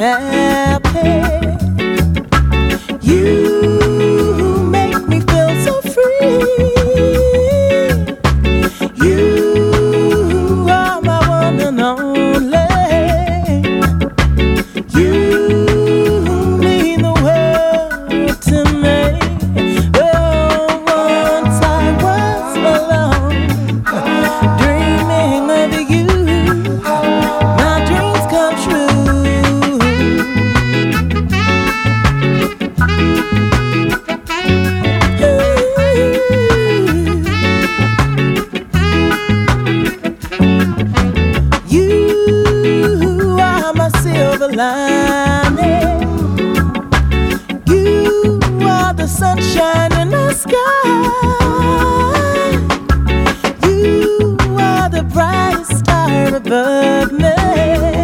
happy. You make me feel so free. You are my one and only. You mean the world to me. Oh, once I was alone, dreaming of you. My dreams come true. You are my silver lining. You are the sunshine in the sky. You are the brightest star above me.